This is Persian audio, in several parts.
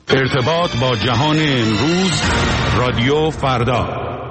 ارتباط با جهان امروز، رادیو فردا.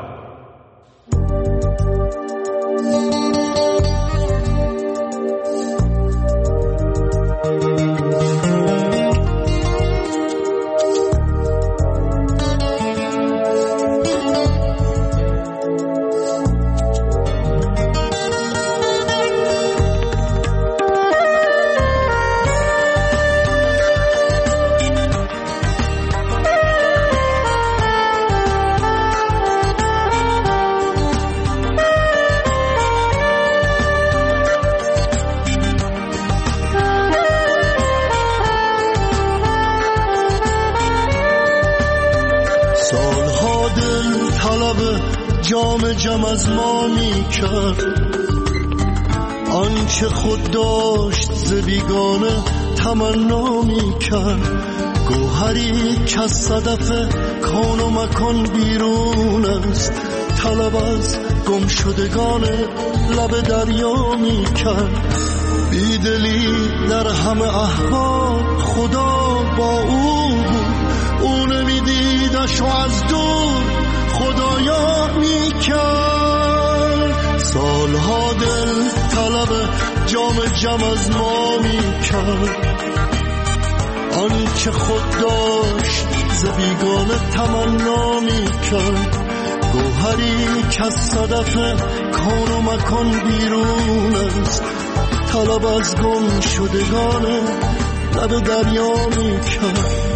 جام از ما می کرد آنچه خود داشت ز بیگانه تمنا می کرد. گوهری که از صدف کون و مکان بیرون است، طلب از گم شدگان لب دریا می کرد. بیدلی در همه احوال خدا با او بود، او نمیدیدش و از دور خدایا می کرد. سالها دل طلب جام از ما می کرد آنچه خود داشت ز بیگانه تمنا می کرد. گوهری که از صدف کون و مکان بیرون است، طلب از گم شدگان لب دریا می کرد.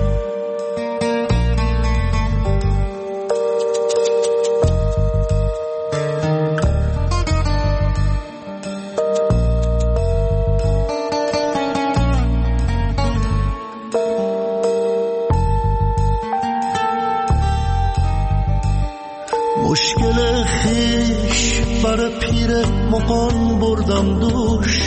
مشکل خیش بر پیر مغان بردم دوش،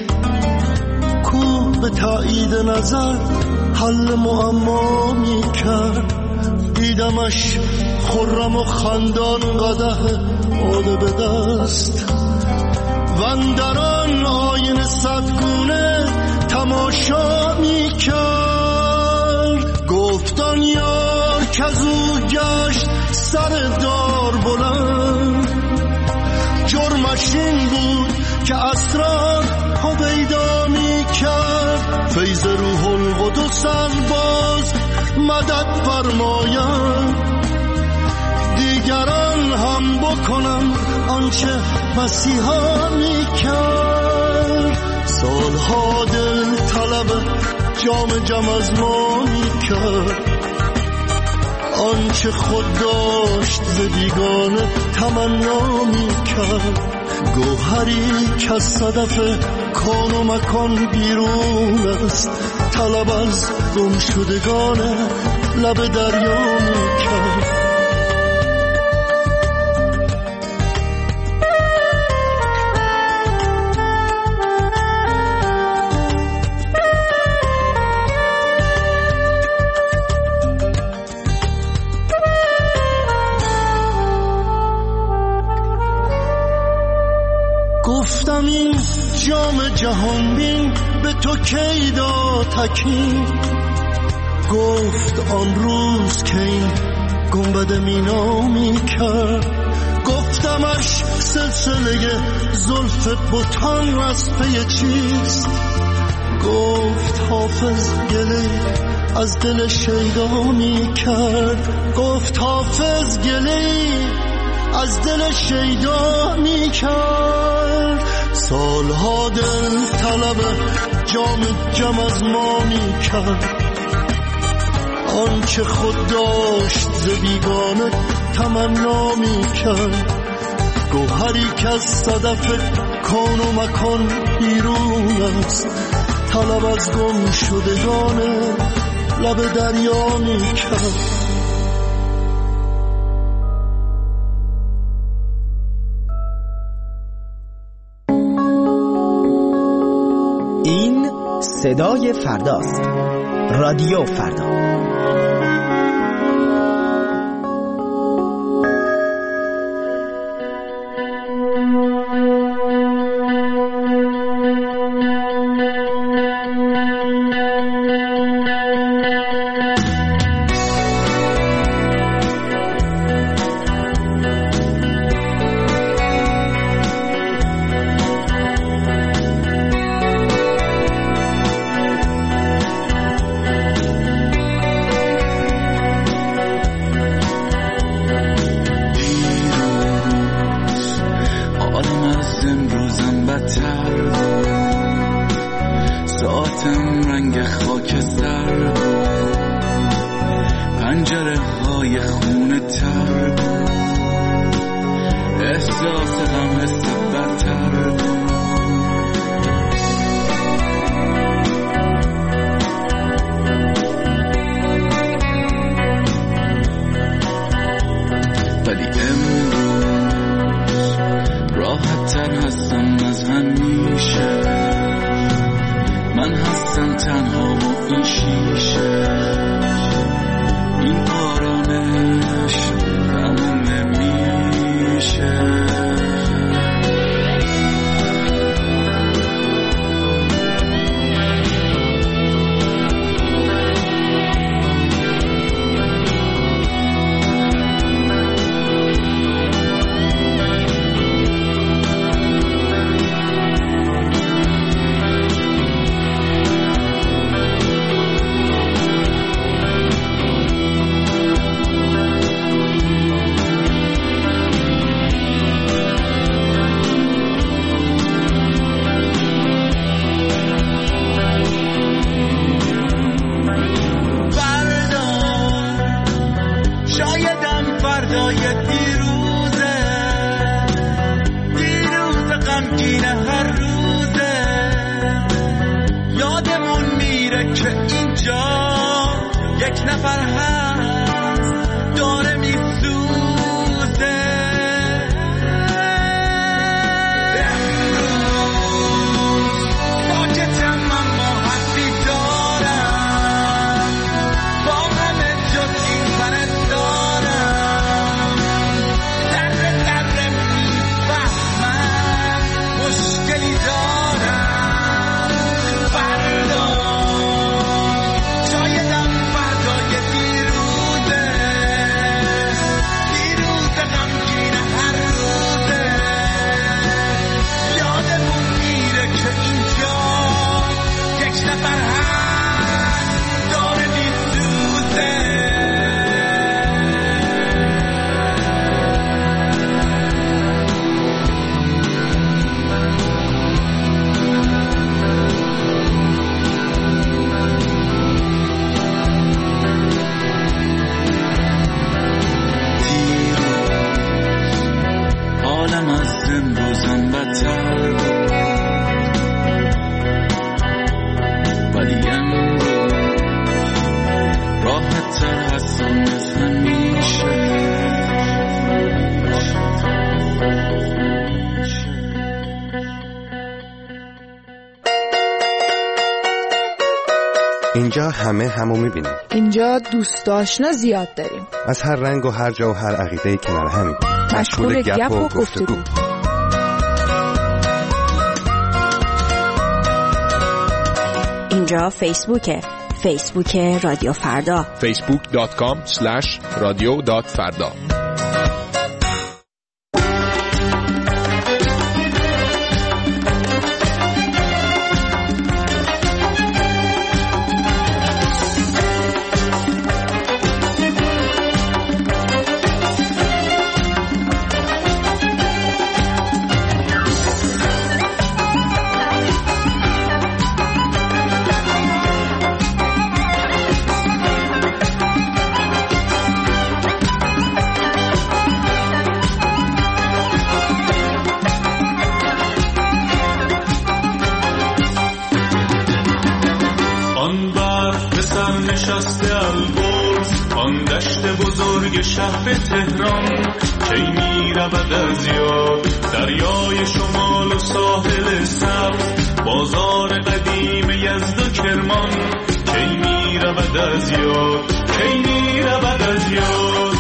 کو به تایید نظر حل معما می کرد. دیدمش خرم و خندان قدح باده به دست، وندران آینه صدگونه تماشا می کرد. گفتان یار که از او گشت سر دار بلند، جرمش این بود که اسرار هویدا می کرد. فیض روح القدس باز مدد فرماید، دیگران هم بکنم آنچه مسیحا می کرد. سالها دل طلب جام از ما می کرد آنچه خود داشت ز بیگانه تمنا می کرد. گوهری که از صدف کون و مکان بیرون است، طلب از گم شدگان لب دریا می کرد. گفتم این جام جهان بین به تو کی داد تکین، گفت آن روز که این گنبد مینا می کرد. گفتمش سلسله زلف بتان از پی چیست، گفت حافظ گله از دل شیدا می کرد. گفت حافظ گله از دل شیدا می کرد. سالها دل طلب جام از ما می کرد آنچه خود داشت ز بیگانه تمنا می کرد. گوهری که از صدف کون و مکان بیرون است، طلب از گم شدگان لب دریا می کرد. این صدای فرداست. رادیو فردا. سر، پنجره های خونه تر، احساس غم حس برتر. ولی امروز راحت تر هستم از همیشه، من هستم تنها و این شیشه، این آرامش تموم نمیشه. اینجا همه همو میبینیم. اینجا دوست آشنا زیاد داریم. از هر رنگ و هر جا و هر عقیده‌ای کنار همیم. مشغول گپ و گفتگو. اینجا فیسبوک رادیو فردا. facebook.com/radio.farda. شهر تهران کی میرود از یاد، دریای شمال و ساحل سبز، بازار قدیم یزد و کرمان کی میرود از یاد، کی میرود از یاد.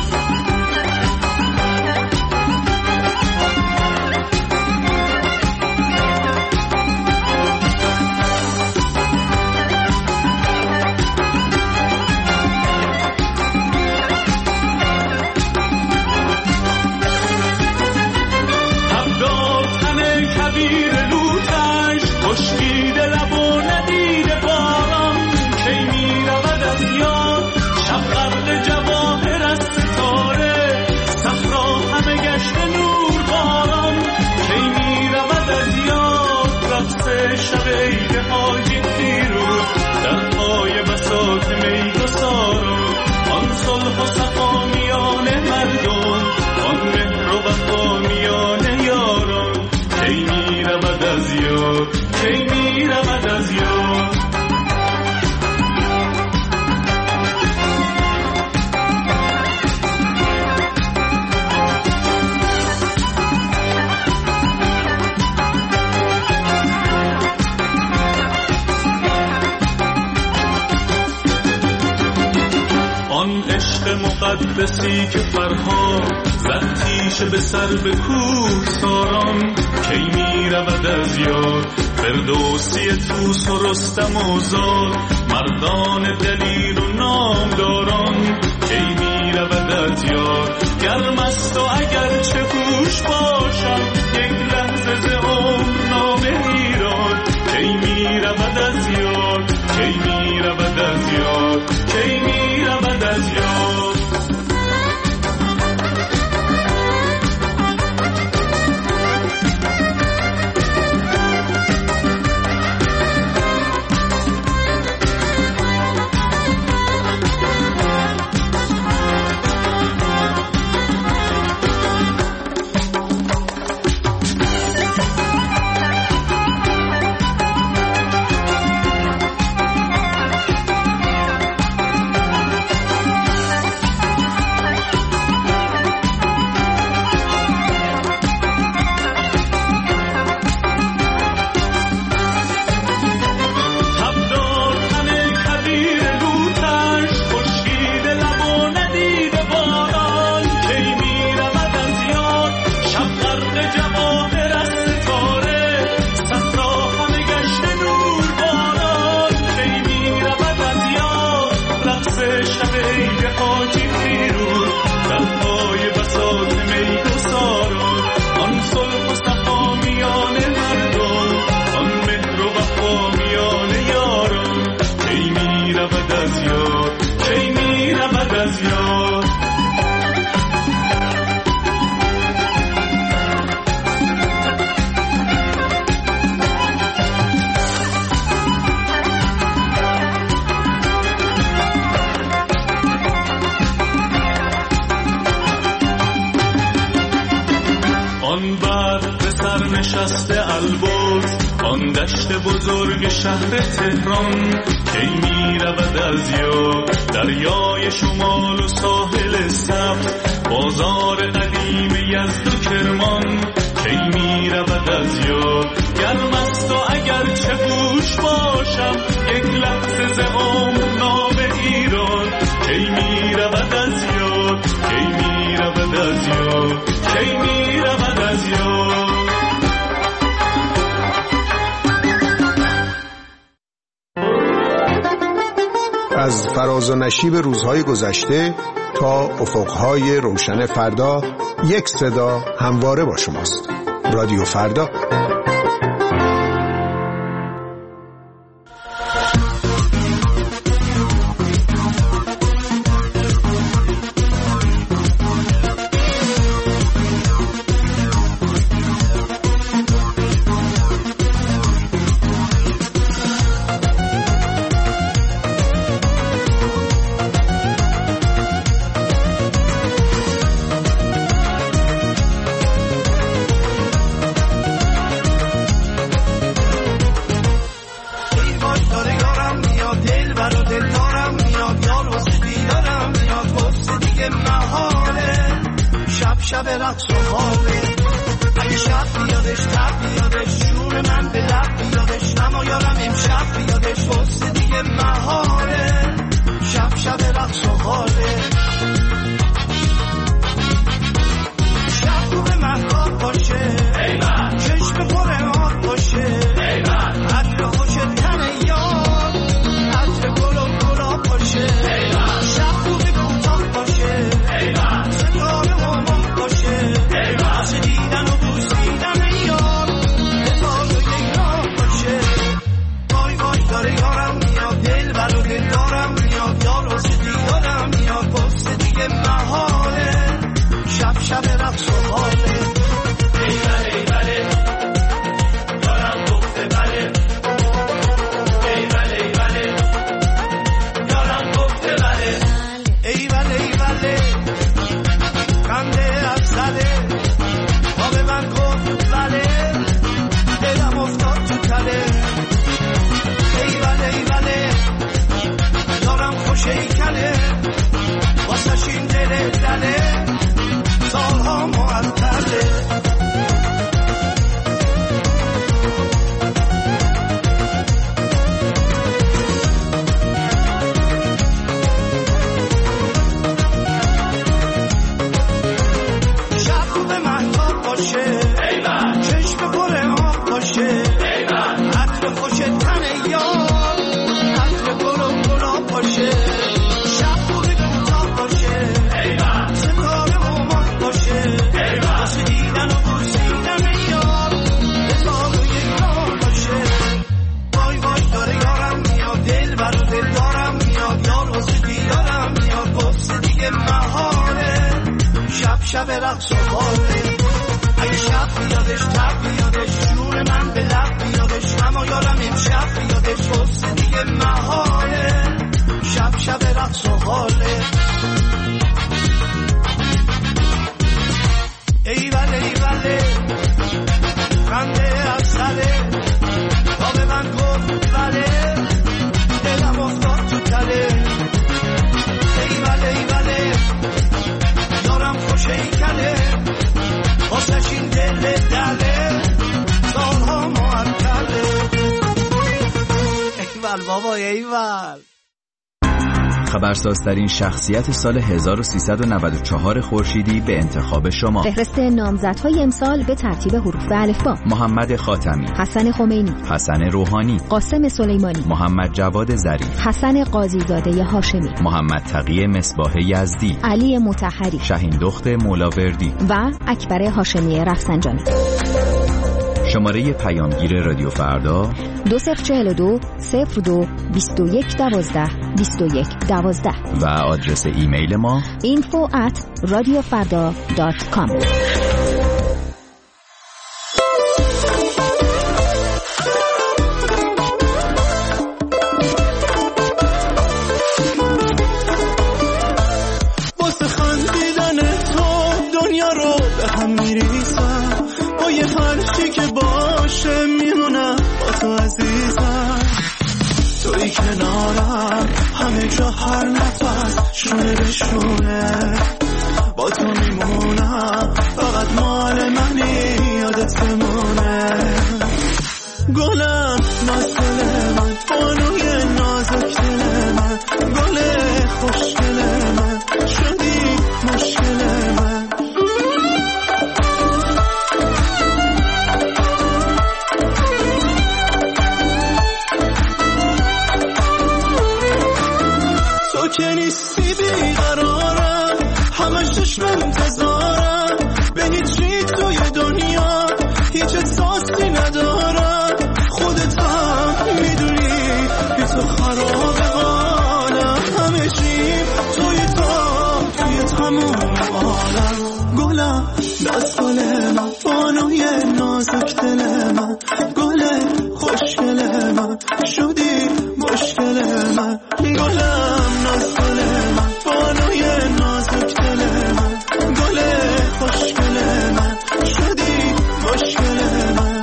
مقدسی که فرهاد زد تیشه به سر به کوه ساران، کی می رود از یاد فردوسی طوس و رستم و زال، مردان دلیر و نامداران، کی می رود از یاد گرم است و اگر چه هوش باشم یک لحظه ز عمر نامه ایران، کی می رود از یاد، کی می رود از یاد، کی می رود از یاد. بزرگ شهر تهران، کی می رود از یاد دریای شمال و ساحل سبز، بازار قدیم یزد و کرمان، کی می رود از یاد گرم است و اگر چه هوش باشم یک لحظه ز عمر نام ایران، کی می رود از یاد، کی می رود از یاد، کی می رود از یاد. از فراز و نشیب روزهای گذشته تا افقهای روشن فردا، یک صدا همواره با شماست. رادیو فردا. شب رقص و خوابه، اگه شب بیادش تب بیادش جون من به لب بیادش، اما یارم امشب بیادش واسه دیگه مهاره، شب شب رقص و خوابه، شب رو به محراب باشه چشم پر آب باشه، عطر خوش تن یار عطر گل و گلاب باشه، شب رو به کوتاه باشه ستاره مامان باشه، واسه دیدن و بوسیدن یار دفاع و یک راه باشه، وای وای داره یارم میاد دل بر و دل دارم میاد یار واسه دیدارم میاد واسه دیگه محاله، شب شب رقص و حاله. شیکنه واسه شین دل دله سالها معطله، شب رقص و باله اگه شب بیادش تب بیادش جون من به لب بیادش اما یارم امشب بیادش بسته دیگه محاله شب رقص و حاله ای بله خنده از سره تا به من گفت بله دلم افتاد تو تله ای بله یارم خوشه ای کله واسش این دل دله سالها معطله ایول بابا ایول. خبرسازترین شخصیت سال 1394 خورشیدی به انتخاب شما. فهرست نامزدهای امسال به ترتیب حروف الفبا: محمد خاتمی، حسن خمینی، حسن روحانی، قاسم سلیمانی، محمد جواد ظریف، حسن قاضیزاده هاشمی، محمد تقی مصباح یزدی، علی مطهری، شهین دخت مولاوردی و اکبر هاشمی رفسنجانی. شماره پیامگیر رادیو فردا 2042 02 21 12 21 12 و آدرس ایمیل ما info@radiofarda.com. واسه خندیدن تو دنیا رو به هم میریزم با یه هرچی که باشه میمونم با تو عزیزم توی کنارم همه جا هر نفس شونه به شونه با تو میمونم فقط مال منی یادت بمونه گلم نازل من بانوی نازک دل من گل خوشگل من شدی مشکل من تو که نیستی بیقرارم همش چشم انتظارم به هیچی توی دنیا هیچ احساسی ندارم خودت هم میدونی بی تو خراب حالم همه چی توی تموم عالم گلم دست گل من بانوی نازک دل من گل خوشگل من شدی مشکل من گلم دست گل من بانوی نازک دل من گل خوشگل من شدی مشکل من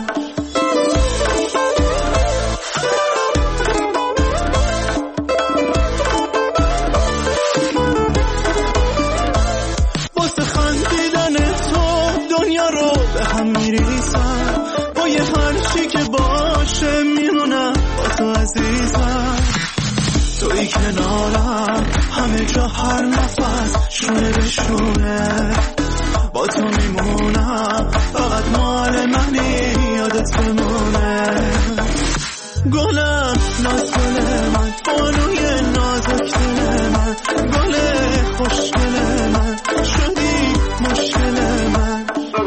واسه خندیدن تو دنیا رو به هم میریزم با یه هرچی که باشه میمونم با تو عزیزم توی کنارم همه جا هر نفس شونه به شونه با تو میمونم فقط مال منی یادت بمونه گلم ناز گل من بانوی نازک دل من گل خوشگل من شدی مشکل من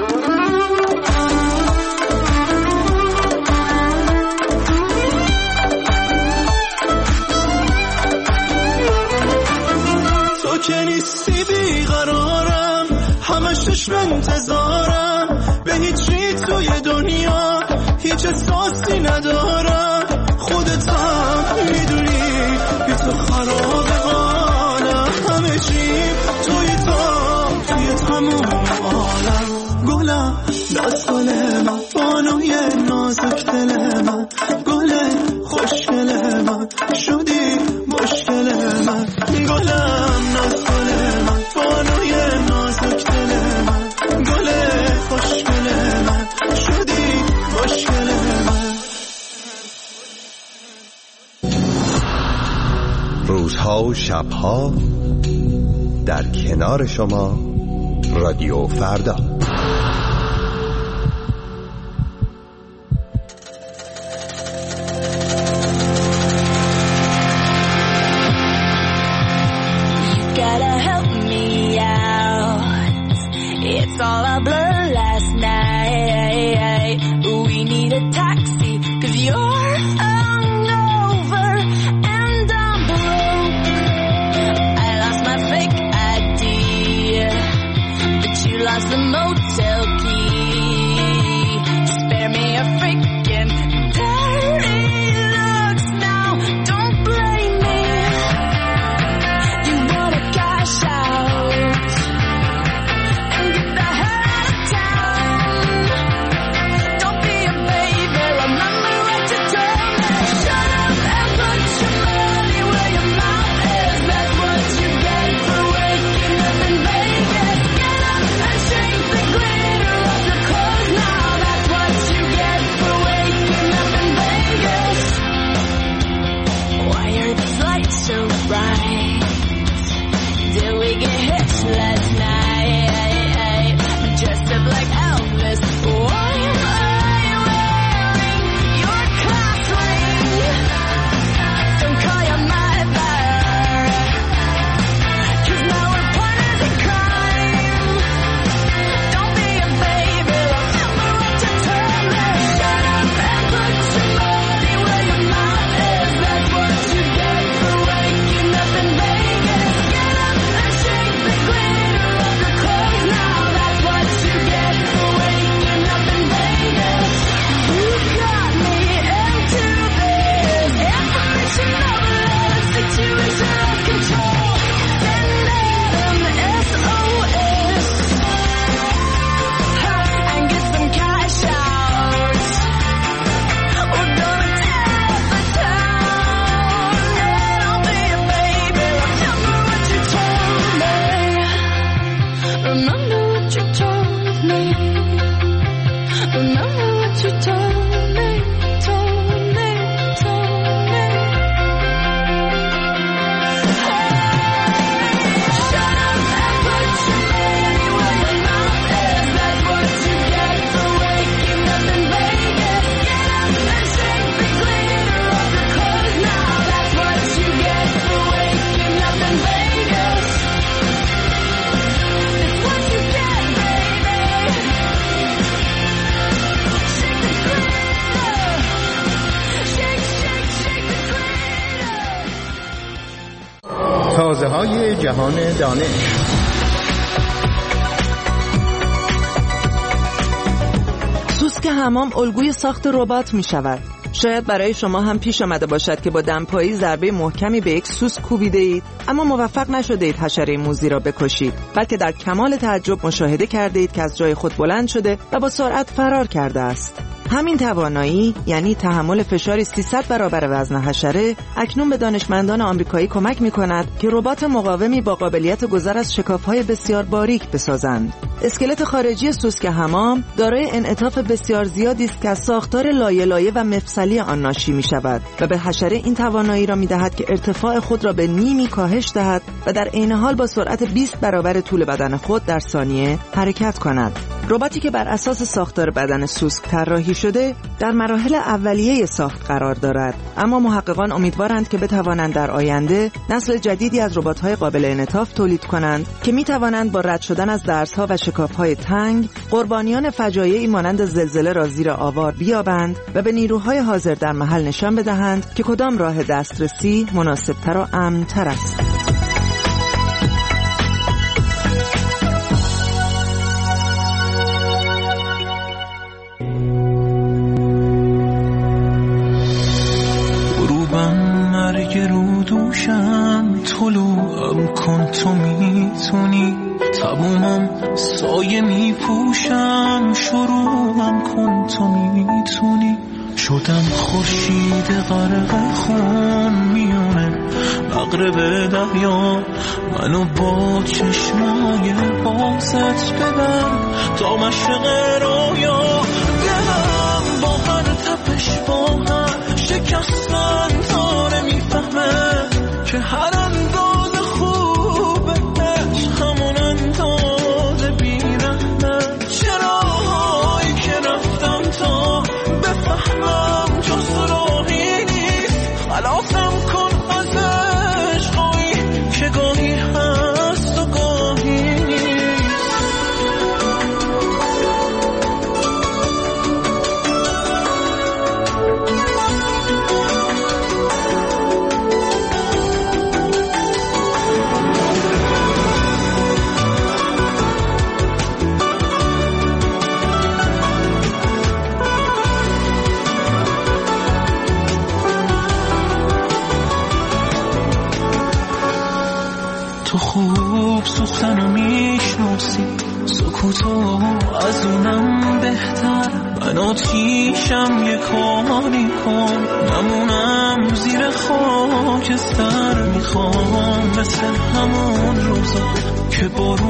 تو که نیستی بیقرارم همش چشم انتظارم به هیچی توی دنیا هیچ احساسی ندارم خودت هم میدونی بی تو خراب حالم همه چی توی تموم عالم گلم دست گل من بانوی نازک دل من گل خوشگل من شدی مشکل من گلم دست گل من بانوی نازک دل من گل خوشگل من شدی مشکل من روزها و شبها در کنار شما رادیو فردا. It's all a blur last night. We need a taxi, 'cause you're hungover and I'm broke. I lost my fake ID, but you تازه‌های جهان دانش. سوسک حمام الگوی ساخت ربات می شود. شاید برای شما هم پیش آمده باشد که با دمپایی ضربه محکمی به یک سوسک کوبیده اید، اما موفق نشده اید حشره موذی را بکشید، بلکه در کمال تعجب مشاهده کرده اید که از جای خود بلند شده و با سرعت فرار کرده است. همین توانایی، یعنی تحمل فشاری 300 برابر وزن حشره، اکنون به دانشمندان آمریکایی کمک می‌کند که ربات مقاومی با قابلیت گذر از شکاف‌های بسیار باریک بسازند. اسکلت خارجی سوسک حمام دارای انعطاف بسیار زیادی است که از ساختار لایه‌لایه و مفصلی آن ناشی می‌شود و به حشره این توانایی را می‌دهد که ارتفاع خود را به نیمی کاهش دهد و در عین حال با سرعت 20 برابر طول بدن خود در ثانیه حرکت کند. رباتی که بر اساس ساختار بدن سوسک طراحی شده در مراحل اولیه ساخت قرار دارد، اما محققان امیدوارند که بتوانند در آینده نسل جدیدی از ربات‌های قابل انعطاف تولید کنند که می‌توانند با رد شدن از درزها و شکاف‌های تنگ قربانیان فجایعی مانند زلزله را زیر آوار بیابند و به نیروهای حاضر در محل نشان بدهند که کدام راه دسترسی مناسب‌تر و امن‌تر است. طلوعم کن تو میتونی، تمومم سایه میپوشم، شروعم کن تو میتونی. شدم خورشید غرق خون میونه مغرب دریا، منو با چشمای بازت ببر تا مشرق رویا. دلم با هر تپش با هر شکستن داره میفهمه که هر انداز خوبش همون انداز بیرحمه. چراهایی که رفتم تا بفهمم جز راهی نیست، خلاصم کن از عشقایی که گاهی هست و گاهی نیست. تو خوب سوختنو میشناسی، سکوتو از اونم بهتر. من آتیشم یه کاری کن، نمونم زیر خاکستر. میخوام مثل همون روزا که بارون